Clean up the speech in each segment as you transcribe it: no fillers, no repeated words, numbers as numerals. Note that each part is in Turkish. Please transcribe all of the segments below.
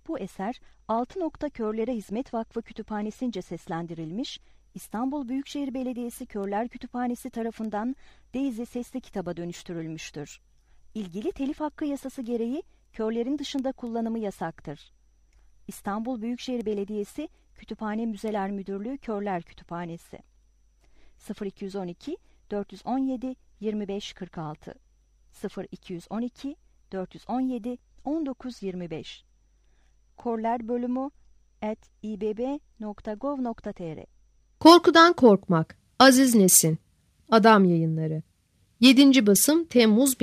Bu eser Altı Nokta Körlere Hizmet Vakfı Kütüphanesi'nce seslendirilmiş, İstanbul Büyükşehir Belediyesi Körler Kütüphanesi tarafından Daisy sesli kitaba dönüştürülmüştür. İlgili telif hakkı yasası gereği körlerin dışında kullanımı yasaktır. İstanbul Büyükşehir Belediyesi Kütüphane Müzeler Müdürlüğü Körler Kütüphanesi 0212 417 2546 0212 417 1925 korlerbölümü@ibb.gov.tr. Korkudan Korkmak. Aziz Nesin. Adam Yayınları. 7. basım Temmuz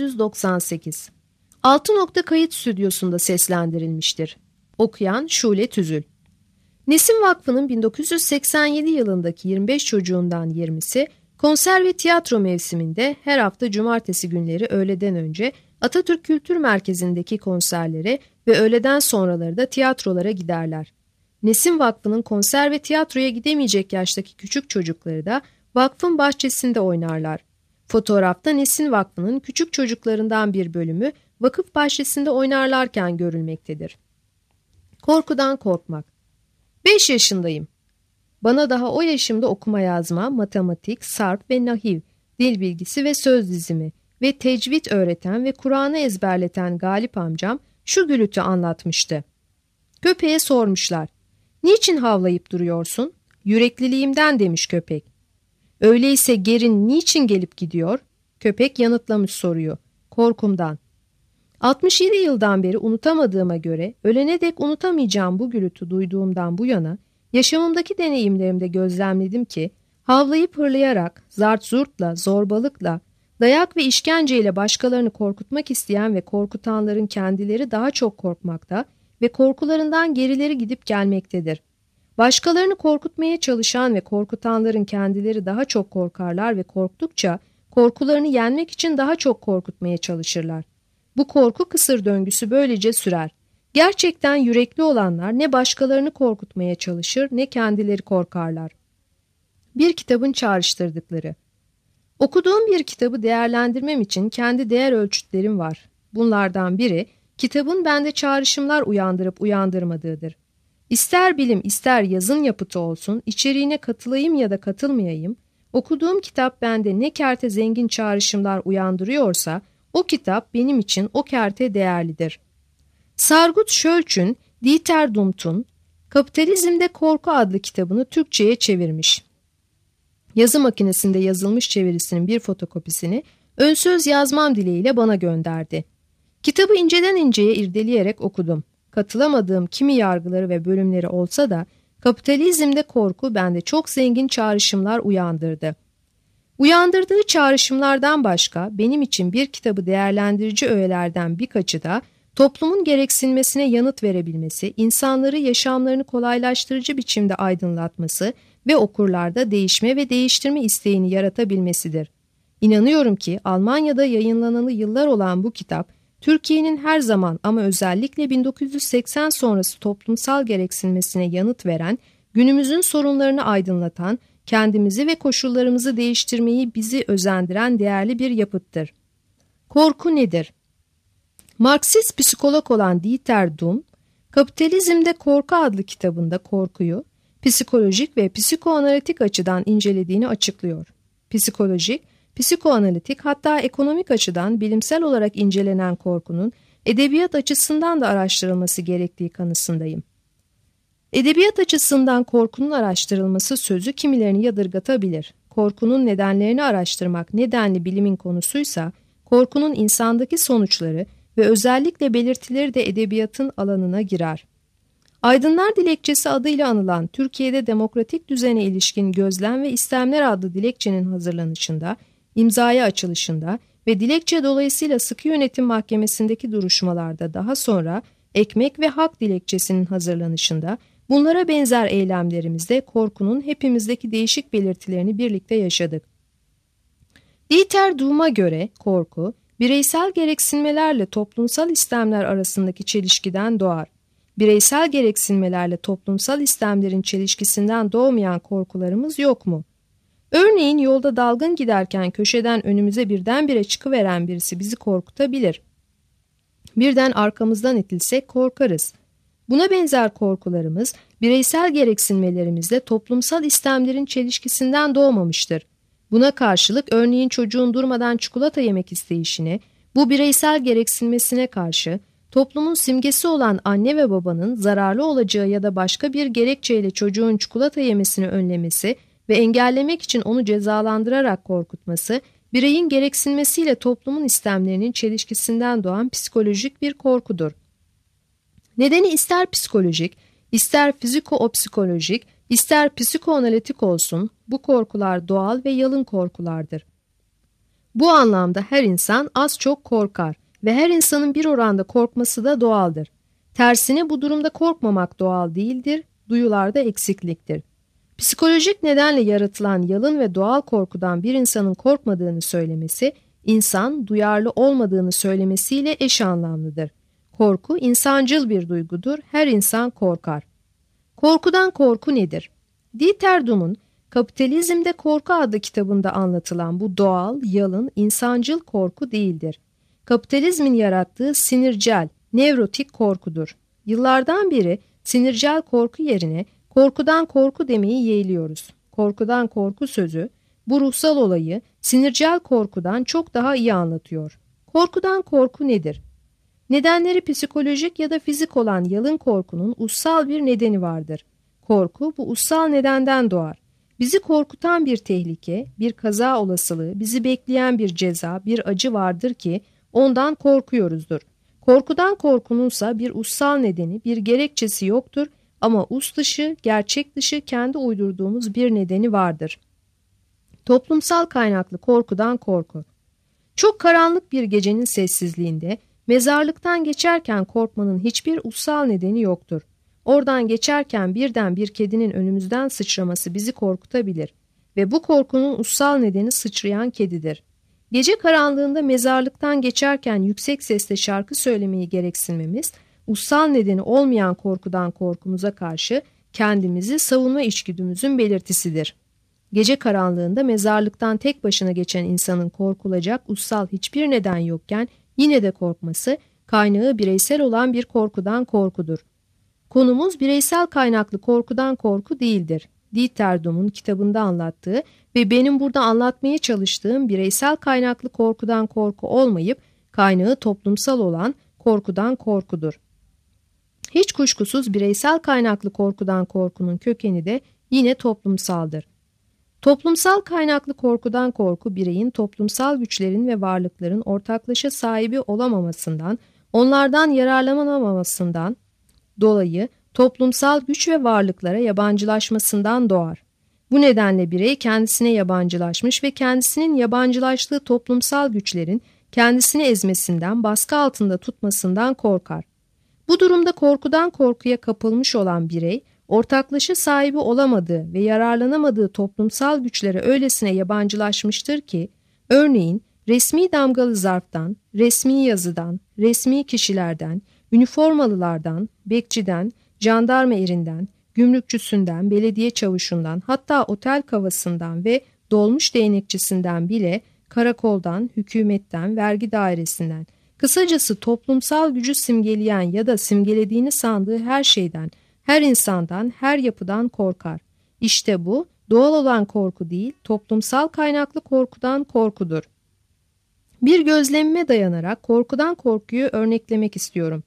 1998. Altı Nokta Kayıt Stüdyosu'nda seslendirilmiştir. Okuyan Şule Tüzül. Nesin Vakfı'nın 1987 yılındaki 25 çocuğundan 20'si konser ve tiyatro mevsiminde her hafta cumartesi günleri öğleden önce Atatürk Kültür Merkezi'ndeki konserlere ve öğleden sonraları da tiyatrolara giderler. Nesin Vakfı'nın konser ve tiyatroya gidemeyecek yaştaki küçük çocukları da vakfın bahçesinde oynarlar. Fotoğrafta Nesin Vakfı'nın küçük çocuklarından bir bölümü vakıf bahçesinde oynarlarken görülmektedir. Korkudan Korkmak. 5 yaşındayım. Bana daha o yaşımda okuma yazma, matematik, sarf ve nahiv, dil bilgisi ve söz dizimi ve tecvid öğreten ve Kur'an'ı ezberleten Galip amcam şu gülütü anlatmıştı. Köpeğe sormuşlar. Niçin havlayıp duruyorsun? Yürekliliğimden demiş köpek. Öyleyse gerin niçin gelip gidiyor? Köpek yanıtlamış soruyu. Korkumdan. 67 yıldan beri unutamadığıma göre ölene dek unutamayacağım bu gürültü duyduğumdan bu yana yaşamımdaki deneyimlerimde gözlemledim ki havlayıp hırlayarak, zart zurtla, zorbalıkla, dayak ve işkenceyle başkalarını korkutmak isteyen ve korkutanların kendileri daha çok korkmakta ve korkularından gerileri gidip gelmektedir. Başkalarını korkutmaya çalışan ve korkutanların kendileri daha çok korkarlar ve korktukça korkularını yenmek için daha çok korkutmaya çalışırlar. Bu korku kısır döngüsü böylece sürer. Gerçekten yürekli olanlar ne başkalarını korkutmaya çalışır ne kendileri korkarlar. Bir kitabın çağrıştırdıkları. Okuduğum bir kitabı değerlendirmem için kendi değer ölçütlerim var. Bunlardan biri kitabın bende çağrışımlar uyandırıp uyandırmadığıdır. İster bilim ister yazın yapıtı olsun, içeriğine katılayım ya da katılmayayım, okuduğum kitap bende ne kerte zengin çağrışımlar uyandırıyorsa, o kitap benim için o kerte değerlidir. Sargut Schultz'ün Dieter Dumt'un Kapitalizmde Korku adlı kitabını Türkçe'ye çevirmiş. Yazı makinesinde yazılmış çevirisinin bir fotokopisini ön söz yazmam dileğiyle bana gönderdi. Kitabı inceden inceye irdeleyerek okudum. Katılamadığım kimi yargıları ve bölümleri olsa da Kapitalizmde Korku bende çok zengin çağrışımlar uyandırdı. Uyandırdığı çağrışımlardan başka benim için bir kitabı değerlendirici öğelerden birkaçı da toplumun gereksinmesine yanıt verebilmesi, insanları yaşamlarını kolaylaştırıcı biçimde aydınlatması ve okurlarda değişme ve değiştirme isteğini yaratabilmesidir. İnanıyorum ki Almanya'da yayınlanalı yıllar olan bu kitap, Türkiye'nin her zaman ama özellikle 1980 sonrası toplumsal gereksinmesine yanıt veren, günümüzün sorunlarını aydınlatan, kendimizi ve koşullarımızı değiştirmeyi bizi özendiren değerli bir yapıttır. Korku nedir? Marksist psikolog olan Dieter Dum, Kapitalizmde Korku adlı kitabında korkuyu psikolojik ve psikoanalitik açıdan incelediğini açıklıyor. Psikolojik, psikoanalitik hatta ekonomik açıdan bilimsel olarak incelenen korkunun edebiyat açısından da araştırılması gerektiği kanısındayım. Edebiyat açısından korkunun araştırılması sözü kimilerini yadırgatabilir. Korkunun nedenlerini araştırmak nedenli bilimin konusuysa, korkunun insandaki sonuçları ve özellikle belirtileri de edebiyatın alanına girer. Aydınlar Dilekçesi adıyla anılan Türkiye'de demokratik düzene ilişkin gözlem ve istemler adlı dilekçenin hazırlanışında, imzaya açılışında ve dilekçe dolayısıyla Sıkı Yönetim Mahkemesi'ndeki duruşmalarda daha sonra Ekmek ve Hak dilekçesinin hazırlanışında bunlara benzer eylemlerimizde korkunun hepimizdeki değişik belirtilerini birlikte yaşadık. Dieter Dum'a göre korku, bireysel gereksinmelerle toplumsal istemler arasındaki çelişkiden doğar. Bireysel gereksinmelerle toplumsal istemlerin çelişkisinden doğmayan korkularımız yok mu? Örneğin yolda dalgın giderken köşeden önümüze birdenbire çıkıveren birisi bizi korkutabilir. Birden arkamızdan itilsek korkarız. Buna benzer korkularımız bireysel gereksinmelerimizle toplumsal istemlerin çelişkisinden doğmamıştır. Buna karşılık örneğin çocuğun durmadan çikolata yemek isteyişine, bu bireysel gereksinmesine karşı toplumun simgesi olan anne ve babanın zararlı olacağı ya da başka bir gerekçeyle çocuğun çikolata yemesini önlemesi ve engellemek için onu cezalandırarak korkutması, bireyin gereksinmesiyle toplumun istemlerinin çelişkisinden doğan psikolojik bir korkudur. Nedeni ister psikolojik, ister fiziko-psikolojik, ister psikoanalitik olsun, bu korkular doğal ve yalın korkulardır. Bu anlamda her insan az çok korkar ve her insanın bir oranda korkması da doğaldır. Tersine bu durumda korkmamak doğal değildir, duyularda eksikliktir. Psikolojik nedenle yaratılan yalın ve doğal korkudan bir insanın korkmadığını söylemesi, insan duyarlı olmadığını söylemesiyle eş anlamlıdır. Korku insancıl bir duygudur, her insan korkar. Korkudan korku nedir? Dieter Dumm'un Kapitalizmde Korku adlı kitabında anlatılan bu doğal, yalın, insancıl korku değildir. Kapitalizmin yarattığı sinircel, nevrotik korkudur. Yıllardan beri sinircel korku yerine korkudan korku demeyi yeğliyoruz. Korkudan korku sözü bu ruhsal olayı sinircel korkudan çok daha iyi anlatıyor. Korkudan korku nedir? Nedenleri psikolojik ya da fizik olan yalın korkunun ussal bir nedeni vardır. Korku bu ussal nedenden doğar. Bizi korkutan bir tehlike, bir kaza olasılığı, bizi bekleyen bir ceza, bir acı vardır ki ondan korkuyoruzdur. Korkudan korkununsa bir ussal nedeni, bir gerekçesi yoktur ama us dışı, gerçek dışı kendi uydurduğumuz bir nedeni vardır. Toplumsal kaynaklı korkudan korku. Çok karanlık bir gecenin sessizliğinde mezarlıktan geçerken korkmanın hiçbir ussal nedeni yoktur. Oradan geçerken birden bir kedinin önümüzden sıçraması bizi korkutabilir ve bu korkunun ussal nedeni sıçrayan kedidir. Gece karanlığında mezarlıktan geçerken yüksek sesle şarkı söylemeyi gereksinmemiz, ussal nedeni olmayan korkudan korkumuza karşı kendimizi savunma içgüdümüzün belirtisidir. Gece karanlığında mezarlıktan tek başına geçen insanın korkulacak ussal hiçbir neden yokken yine de korkması, kaynağı bireysel olan bir korkudan korkudur. Konumuz bireysel kaynaklı korkudan korku değildir. Dieter Dumm'un kitabında anlattığı ve benim burada anlatmaya çalıştığım bireysel kaynaklı korkudan korku olmayıp kaynağı toplumsal olan korkudan korkudur. Hiç kuşkusuz bireysel kaynaklı korkudan korkunun kökeni de yine toplumsaldır. Toplumsal kaynaklı korkudan korku bireyin toplumsal güçlerin ve varlıkların ortaklaşa sahibi olamamasından, onlardan yararlanamamasından dolayı toplumsal güç ve varlıklara yabancılaşmasından doğar. Bu nedenle birey kendisine yabancılaşmış ve kendisinin yabancılaştığı toplumsal güçlerin kendisini ezmesinden, baskı altında tutmasından korkar. Bu durumda korkudan korkuya kapılmış olan birey, ortaklaşa sahibi olamadığı ve yararlanamadığı toplumsal güçlere öylesine yabancılaşmıştır ki, örneğin resmi damgalı zarftan, resmi yazıdan, resmi kişilerden, üniformalılardan, bekçiden, jandarma erinden, gümrükçüsünden, belediye çavuşundan, hatta otel kavasından ve dolmuş değnekçisinden bile karakoldan, hükümetten, vergi dairesinden, kısacası toplumsal gücü simgeleyen ya da simgelediğini sandığı her şeyden, her insandan, her yapıdan korkar. İşte bu doğal olan korku değil, toplumsal kaynaklı korkudan korkudur. Bir gözlemime dayanarak korkudan korkuyu örneklemek istiyorum.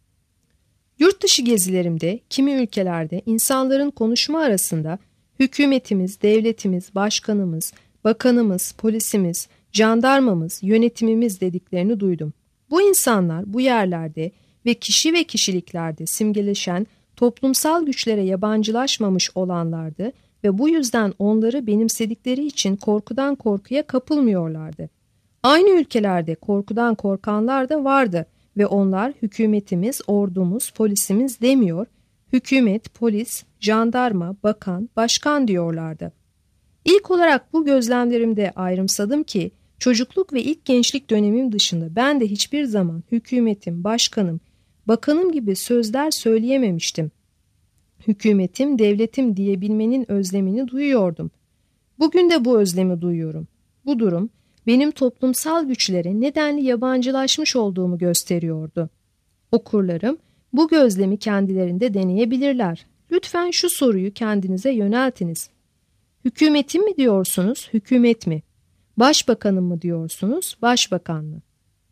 Yurt dışı gezilerimde, kimi ülkelerde insanların konuşma arasında hükümetimiz, devletimiz, başkanımız, bakanımız, polisimiz, jandarmamız, yönetimimiz dediklerini duydum. Bu insanlar bu yerlerde ve kişi ve kişiliklerde simgeleşen toplumsal güçlere yabancılaşmamış olanlardı ve bu yüzden onları benimsedikleri için korkudan korkuya kapılmıyorlardı. Aynı ülkelerde korkudan korkanlar da vardı ve onlar hükümetimiz, ordumuz, polisimiz demiyor, hükümet, polis, jandarma, bakan, başkan diyorlardı. İlk olarak bu gözlemlerimde ayrımsadım ki çocukluk ve ilk gençlik dönemim dışında ben de hiçbir zaman hükümetim, başkanım, bakanım gibi sözler söyleyememiştim. Hükümetim, devletim diyebilmenin özlemini duyuyordum. Bugün de bu özlemi duyuyorum. Bu durum benim toplumsal güçlere nedenli yabancılaşmış olduğumu gösteriyordu. Okurlarım, Bu gözlemi kendilerinde deneyebilirler. Lütfen şu soruyu kendinize yöneltiniz. Hükümetim mi diyorsunuz, hükümet mi? Başbakanım mı diyorsunuz, başbakan mı?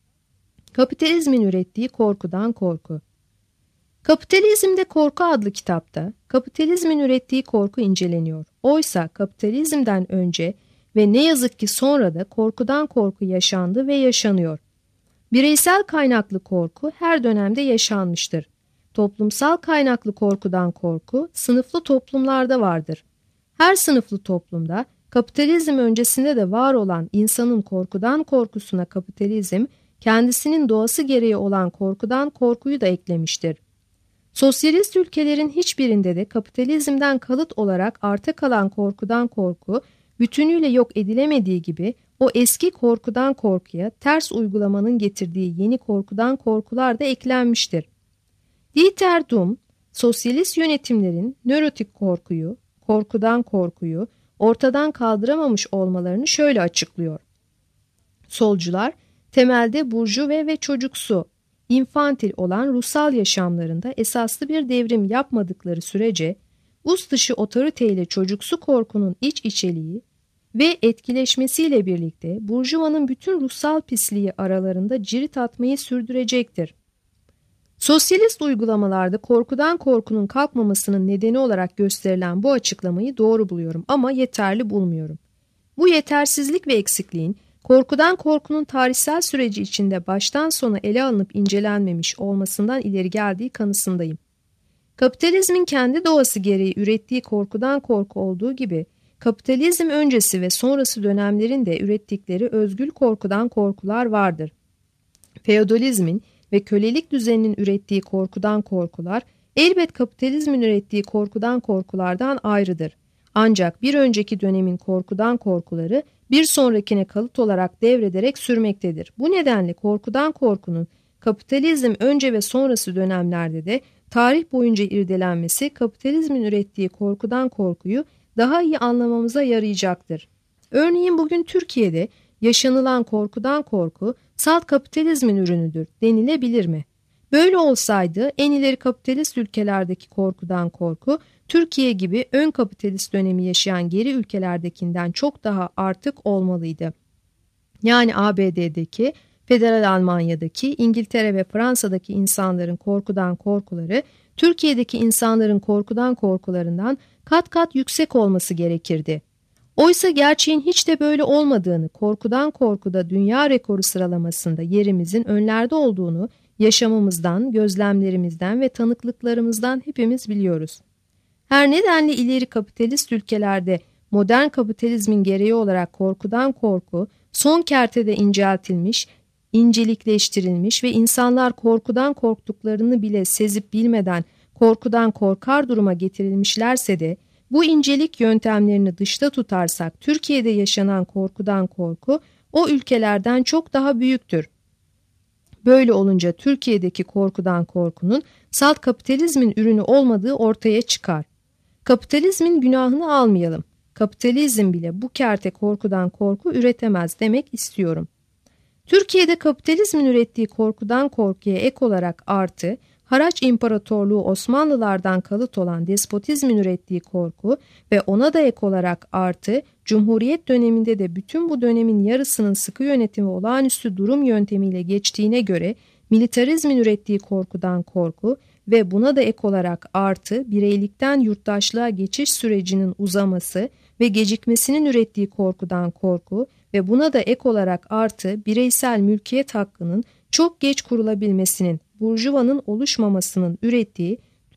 Kapitalizmin ürettiği korkudan korku. Kapitalizmde Korku adlı kitapta kapitalizmin ürettiği korku inceleniyor. Oysa kapitalizmden önce ve ne yazık ki sonra da korkudan korku yaşandı ve yaşanıyor. Bireysel kaynaklı korku her dönemde yaşanmıştır. Toplumsal kaynaklı korkudan korku sınıflı toplumlarda vardır. Her sınıflı toplumda kapitalizm öncesinde de var olan insanın korkudan korkusuna kapitalizm kendisinin doğası gereği olan korkudan korkuyu da eklemiştir. Sosyalist ülkelerin hiçbirinde de kapitalizmden kalıt olarak arta kalan korkudan korku bütünüyle yok edilemediği gibi o eski korkudan korkuya ters uygulamanın getirdiği yeni korkudan korkular da eklenmiştir. Dieter Dumm, sosyalist yönetimlerin nörotik korkuyu, korkudan korkuyu ortadan kaldıramamış olmalarını şöyle açıklıyor. Solcular, temelde burjuve ve çocuksu, infantil olan ruhsal yaşamlarında esaslı bir devrim yapmadıkları sürece, us dışı otoriteyle çocuksu korkunun iç içeliği ve etkileşmesiyle birlikte burjuvanın bütün ruhsal pisliği aralarında cirit atmayı sürdürecektir. Sosyalist uygulamalarda korkudan korkunun kalkmamasının nedeni olarak gösterilen bu açıklamayı doğru buluyorum ama yeterli bulmuyorum. Bu yetersizlik ve eksikliğin korkudan korkunun tarihsel süreci içinde baştan sona ele alınıp incelenmemiş olmasından ileri geldiği kanısındayım. Kapitalizmin kendi doğası gereği ürettiği korkudan korku olduğu gibi, kapitalizm öncesi ve sonrası dönemlerin de ürettikleri özgül korkudan korkular vardır. Feodalizmin ve kölelik düzeninin ürettiği korkudan korkular, elbet kapitalizmin ürettiği korkudan korkulardan ayrıdır. Ancak bir önceki dönemin korkudan korkuları bir sonrakine kalıt olarak devrederek sürmektedir. Bu nedenle korkudan korkunun kapitalizm önce ve sonrası dönemlerde de tarih boyunca irdelenmesi kapitalizmin ürettiği korkudan korkuyu daha iyi anlamamıza yarayacaktır. Örneğin bugün Türkiye'de yaşanılan korkudan korku salt kapitalizmin ürünüdür denilebilir mi? Böyle olsaydı en ileri kapitalist ülkelerdeki korkudan korku Türkiye gibi ön kapitalist dönemi yaşayan geri ülkelerdekinden çok daha artık olmalıydı. Yani ABD'deki, Federal Almanya'daki, İngiltere ve Fransa'daki insanların korkudan korkuları Türkiye'deki insanların korkudan korkularından kat kat yüksek olması gerekirdi. Oysa gerçeğin hiç de böyle olmadığını, korkudan korkuda dünya rekoru sıralamasında yerimizin önlerde olduğunu yaşamımızdan, gözlemlerimizden ve tanıklıklarımızdan hepimiz biliyoruz. Her nedenle ileri kapitalist ülkelerde modern kapitalizmin gereği olarak korkudan korku son kertede inceltilmiş, incelikleştirilmiş ve insanlar korkudan korktuklarını bile sezip bilmeden korkudan korkar duruma getirilmişlerse de bu incelik yöntemlerini dışta tutarsak Türkiye'de yaşanan korkudan korku o ülkelerden çok daha büyüktür. Böyle olunca Türkiye'deki korkudan korkunun salt kapitalizmin ürünü olmadığı ortaya çıkar. Kapitalizmin günahını almayalım. Kapitalizm bile bu kerte korkudan korku üretemez demek istiyorum. Türkiye'de kapitalizmin ürettiği korkudan korkuya ek olarak artı, haraç imparatorluğu Osmanlılardan kalıt olan despotizmin ürettiği korku ve ona da ek olarak artı, Cumhuriyet döneminde de bütün bu dönemin yarısının sıkı yönetimi olağanüstü durum yöntemiyle geçtiğine göre militarizmin ürettiği korkudan korku ve buna da ek olarak artı, bireylikten yurttaşlığa geçiş sürecinin uzaması ve gecikmesinin ürettiği korkudan korku ve buna da ek olarak artı, bireysel mülkiyet hakkının çok geç kurulabilmesinin, burjuvanın oluşmamasının ürettiği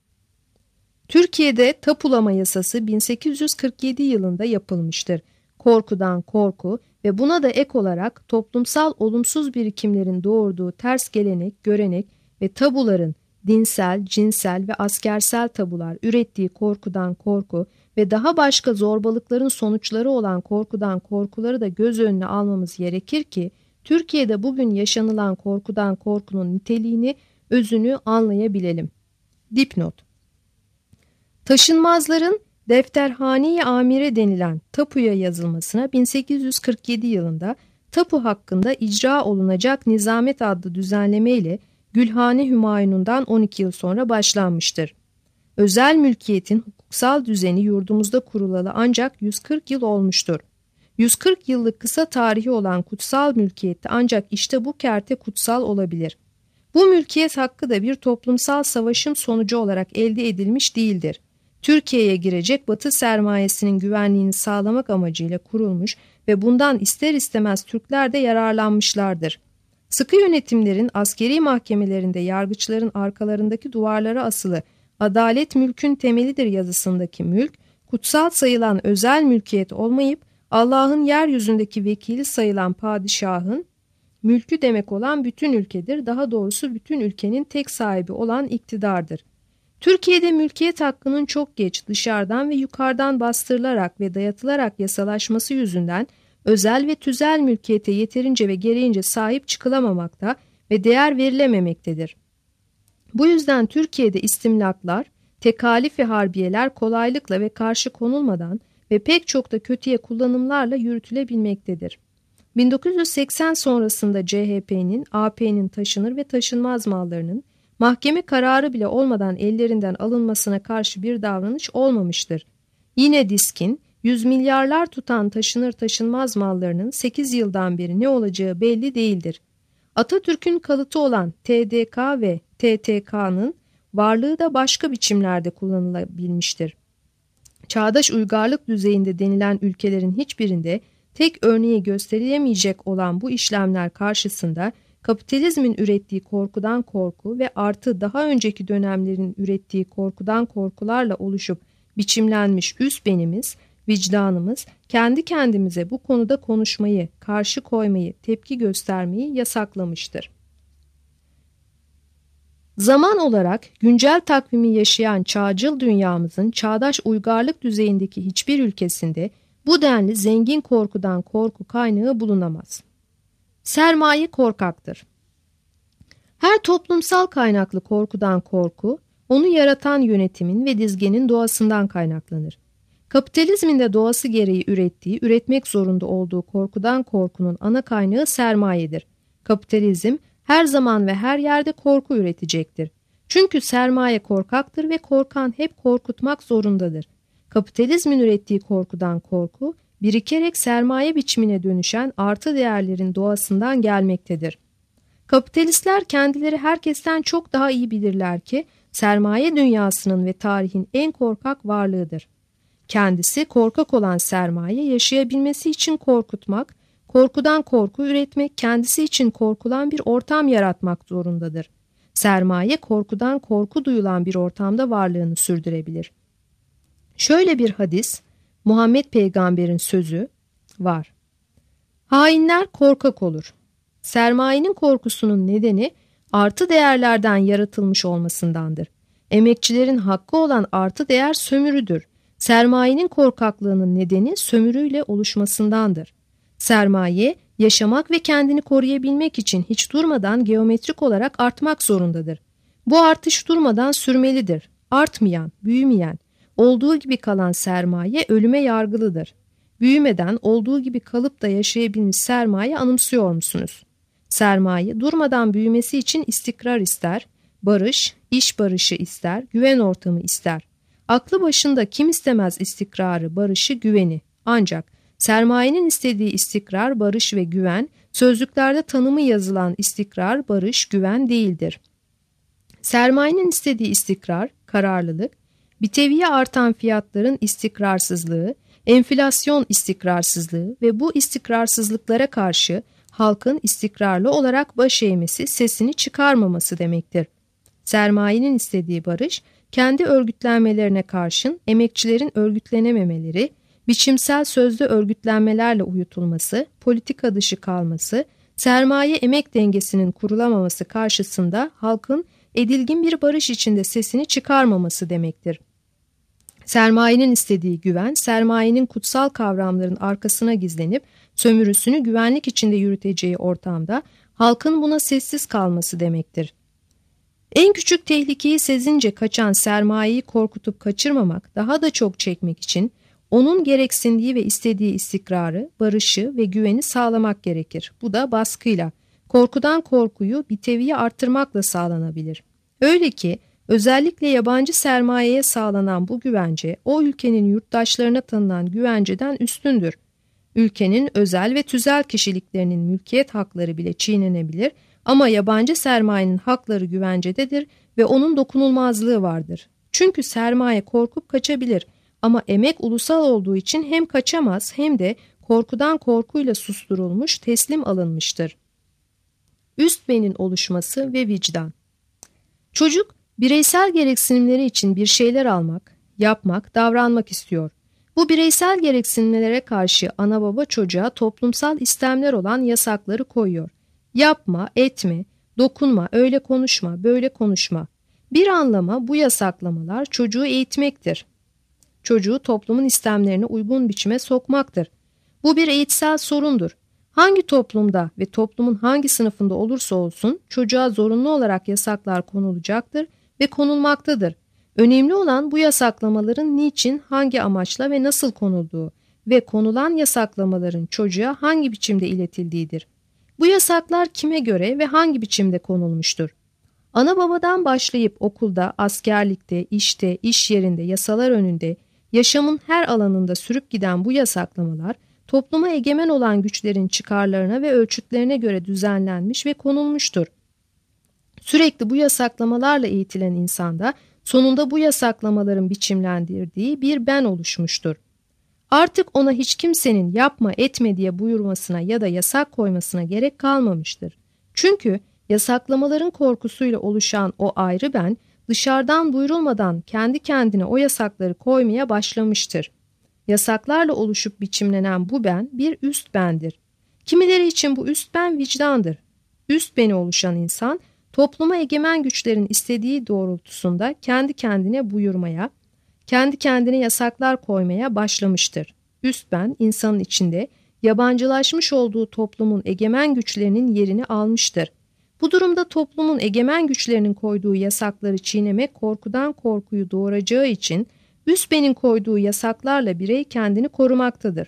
Türkiye'de tapulama yasası 1847 yılında yapılmıştır. Korkudan korku ve buna da ek olarak toplumsal olumsuz birikimlerin doğurduğu ters gelenek, görenek ve tabuların dinsel, cinsel ve askersel tabular ürettiği korkudan korku ve daha başka zorbalıkların sonuçları olan korkudan korkuları da göz önüne almamız gerekir ki Türkiye'de bugün yaşanılan korkudan korkunun niteliğini, özünü anlayabilelim. Dipnot: Taşınmazların Defterhane-i Amire denilen tapuya yazılmasına 1847 yılında tapu hakkında icra olunacak nizamet adlı düzenleme ile Gülhane Hümayun'dan 12 yıl sonra başlanmıştır. Özel mülkiyetin hukuksal düzeni yurdumuzda kurulalı ancak 140 yıl olmuştur. 140 yıllık kısa tarihi olan kutsal mülkiyette ancak işte bu kerte kutsal olabilir. Bu mülkiyet hakkı da bir toplumsal savaşın sonucu olarak elde edilmiş değildir. Türkiye'ye girecek Batı sermayesinin güvenliğini sağlamak amacıyla kurulmuş ve bundan ister istemez Türkler de yararlanmışlardır. Sıkı yönetimlerin askeri mahkemelerinde yargıçların arkalarındaki duvarlara asılı "Adalet mülkün temelidir" yazısındaki mülk, kutsal sayılan özel mülkiyet olmayıp Allah'ın yeryüzündeki vekili sayılan padişahın mülkü demek olan bütün ülkedir. Daha doğrusu bütün ülkenin tek sahibi olan iktidardır. Türkiye'de mülkiyet hakkının çok geç dışarıdan ve yukarıdan bastırılarak ve dayatılarak yasalaşması yüzünden özel ve tüzel mülkiyete yeterince ve gereğince sahip çıkılamamakta ve değer verilememektedir. Bu yüzden Türkiye'de istimlaklar, tekalif ve harbiyeler kolaylıkla ve karşı konulmadan ve pek çok da kötüye kullanımlarla yürütülebilmektedir. 1980 sonrasında CHP'nin, AP'nin taşınır ve taşınmaz mallarının mahkeme kararı bile olmadan ellerinden alınmasına karşı bir davranış olmamıştır. Yine DİSK'in 100 milyarlar tutan taşınır taşınmaz mallarının 8 yıldan beri ne olacağı belli değildir. Atatürk'ün kalıtı olan TDK ve TTK'nın varlığı da başka biçimlerde kullanılabilmiştir. Çağdaş uygarlık düzeyinde denilen ülkelerin hiçbirinde tek örneği gösterilemeyecek olan bu işlemler karşısında kapitalizmin ürettiği korkudan korku ve artı daha önceki dönemlerin ürettiği korkudan korkularla oluşup biçimlenmiş üst benimiz, vicdanımız kendi kendimize bu konuda konuşmayı, karşı koymayı, tepki göstermeyi yasaklamıştır. Zaman olarak güncel takvimi yaşayan çağcıl dünyamızın çağdaş uygarlık düzeyindeki hiçbir ülkesinde bu denli zengin korkudan korku kaynağı bulunamaz. Sermaye korkaktır. Her toplumsal kaynaklı korkudan korku, onu yaratan yönetimin ve dizgenin doğasından kaynaklanır. Kapitalizmin de doğası gereği ürettiği, üretmek zorunda olduğu korkudan korkunun ana kaynağı sermayedir. Kapitalizm her zaman ve her yerde korku üretecektir. Çünkü sermaye korkaktır ve korkan hep korkutmak zorundadır. Kapitalizmin ürettiği korkudan korku, birikerek sermaye biçimine dönüşen artı değerlerin doğasından gelmektedir. Kapitalistler kendileri herkesten çok daha iyi bilirler ki sermaye dünyasının ve tarihin en korkak varlığıdır. Kendisi korkak olan sermaye yaşayabilmesi için korkutmak, korkudan korku üretmek, kendisi için korkulan bir ortam yaratmak zorundadır. Sermaye korkudan korku duyulan bir ortamda varlığını sürdürebilir. Şöyle bir hadis, Muhammed Peygamber'in sözü var. Hainler korkak olur. Sermayenin korkusunun nedeni artı değerlerden yaratılmış olmasındandır. Emekçilerin hakkı olan artı değer sömürüdür. Sermayenin korkaklığının nedeni sömürüyle oluşmasındandır. Sermaye, yaşamak ve kendini koruyabilmek için hiç durmadan geometrik olarak artmak zorundadır. Bu artış durmadan sürmelidir. Artmayan, büyümeyen, olduğu gibi kalan sermaye ölüme yargılıdır. Büyümeden olduğu gibi kalıp da yaşayabilmiş sermaye anımsıyor musunuz? Sermaye durmadan büyümesi için istikrar ister, barış, iş barışı ister, güven ortamı ister. Aklı başında kim istemez istikrarı, barışı, güveni? Ancak sermayenin istediği istikrar, barış ve güven, sözlüklerde tanımı yazılan istikrar, barış, güven değildir. Sermayenin istediği istikrar, kararlılık, biteviye artan fiyatların istikrarsızlığı, enflasyon istikrarsızlığı ve bu istikrarsızlıklara karşı halkın istikrarlı olarak baş eğmesi, sesini çıkarmaması demektir. Sermayenin istediği barış, kendi örgütlenmelerine karşın emekçilerin örgütlenememeleri, biçimsel sözlü örgütlenmelerle uyutulması, politika dışı kalması, sermaye emek dengesinin kurulamaması karşısında halkın edilgin bir barış içinde sesini çıkarmaması demektir. Sermayenin istediği güven, sermayenin kutsal kavramların arkasına gizlenip sömürüsünü güvenlik içinde yürüteceği ortamda halkın buna sessiz kalması demektir. En küçük tehlikeyi sezince kaçan sermayeyi korkutup kaçırmamak, daha da çok çekmek için onun gereksindiği ve istediği istikrarı, barışı ve güveni sağlamak gerekir. Bu da baskıyla, korkudan korkuyu bir teviye arttırmakla sağlanabilir. Öyle ki özellikle yabancı sermayeye sağlanan bu güvence o ülkenin yurttaşlarına tanınan güvenceden üstündür. Ülkenin özel ve tüzel kişiliklerinin mülkiyet hakları bile çiğnenebilir ama yabancı sermayenin hakları güvencededir ve onun dokunulmazlığı vardır. Çünkü sermaye korkup kaçabilir ama emek ulusal olduğu için hem kaçamaz hem de korkudan korkuyla susturulmuş, teslim alınmıştır. Üst benin oluşması ve vicdan. Çocuk bireysel gereksinimleri için bir şeyler almak, yapmak, davranmak istiyor. Bu bireysel gereksinimlere karşı ana baba çocuğa toplumsal istemler olan yasakları koyuyor. Yapma, etme, dokunma, öyle konuşma, böyle konuşma. Bir anlama bu yasaklamalar çocuğu eğitmektir. Çocuğu toplumun istemlerine uygun biçime sokmaktır. Bu bir eğitsel sorundur. Hangi toplumda ve toplumun hangi sınıfında olursa olsun çocuğa zorunlu olarak yasaklar konulacaktır ve konulmaktadır. Önemli olan bu yasaklamaların niçin, hangi amaçla ve nasıl konulduğu ve konulan yasaklamaların çocuğa hangi biçimde iletildiğidir. Bu yasaklar kime göre ve hangi biçimde konulmuştur? Ana babadan başlayıp okulda, askerlikte, işte, iş yerinde, yasalar önünde, yaşamın her alanında sürüp giden bu yasaklamalar, topluma egemen olan güçlerin çıkarlarına ve ölçütlerine göre düzenlenmiş ve konulmuştur. Sürekli bu yasaklamalarla eğitilen insanda sonunda bu yasaklamaların biçimlendirdiği bir ben oluşmuştur. Artık ona hiç kimsenin yapma etme diye buyurmasına ya da yasak koymasına gerek kalmamıştır. Çünkü yasaklamaların korkusuyla oluşan o ayrı ben dışarıdan buyurulmadan kendi kendine o yasakları koymaya başlamıştır. Yasaklarla oluşup biçimlenen bu ben bir üst bendir. Kimileri için bu üst ben vicdandır. Üst beni oluşan insan topluma egemen güçlerin istediği doğrultusunda kendi kendine buyurmaya, kendi kendine yasaklar koymaya başlamıştır. Üst ben insanın içinde yabancılaşmış olduğu toplumun egemen güçlerinin yerini almıştır. Bu durumda toplumun egemen güçlerinin koyduğu yasakları çiğnemek korkudan korkuyu doğuracağı için üst benin koyduğu yasaklarla birey kendini korumaktadır.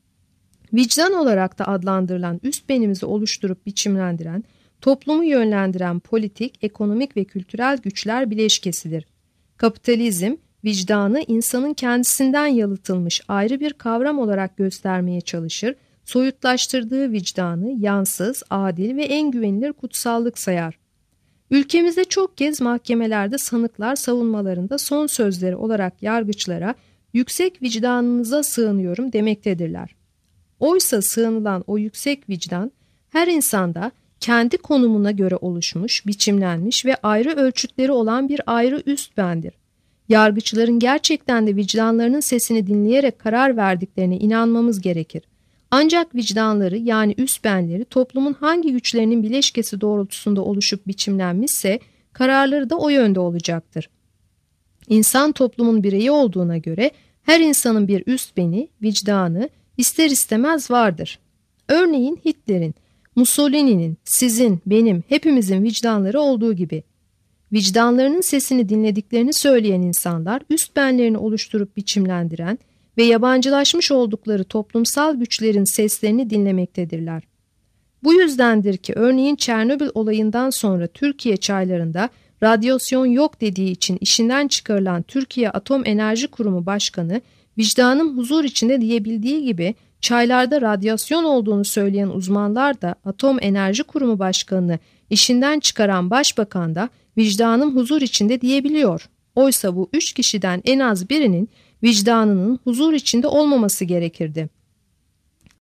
Vicdan olarak da adlandırılan üst benimizi oluşturup biçimlendiren, toplumu yönlendiren politik, ekonomik ve kültürel güçler bileşkesidir. Kapitalizm, vicdanı insanın kendisinden yalıtılmış ayrı bir kavram olarak göstermeye çalışır, soyutlaştırdığı vicdanı yansız, adil ve en güvenilir kutsallık sayar. Ülkemizde çok kez mahkemelerde sanıklar savunmalarında son sözleri olarak yargıçlara yüksek vicdanınıza sığınıyorum demektedirler. Oysa sığınılan o yüksek vicdan her insanda kendi konumuna göre oluşmuş, biçimlenmiş ve ayrı ölçütleri olan bir ayrı üst bendir. Yargıçların gerçekten de vicdanlarının sesini dinleyerek karar verdiklerine inanmamız gerekir. Ancak vicdanları yani üst benleri toplumun hangi güçlerinin bileşkesi doğrultusunda oluşup biçimlenmişse kararları da o yönde olacaktır. İnsan toplumun bireyi olduğuna göre her insanın bir üst beni, vicdanı ister istemez vardır. Örneğin Hitler'in, Mussolini'nin, sizin, benim, hepimizin vicdanları olduğu gibi. Vicdanlarının sesini dinlediklerini söyleyen insanlar üst benlerini oluşturup biçimlendiren ve yabancılaşmış oldukları toplumsal güçlerin seslerini dinlemektedirler. Bu yüzdendir ki örneğin Çernobil olayından sonra Türkiye çaylarında radyasyon yok dediği için işinden çıkarılan Türkiye Atom Enerji Kurumu Başkanı vicdanım huzur içinde diyebildiği gibi çaylarda radyasyon olduğunu söyleyen uzmanlar da Atom Enerji Kurumu Başkanı'nı işinden çıkaran başbakan da vicdanım huzur içinde diyebiliyor. Oysa bu üç kişiden en az birinin vicdanının huzur içinde olmaması gerekirdi.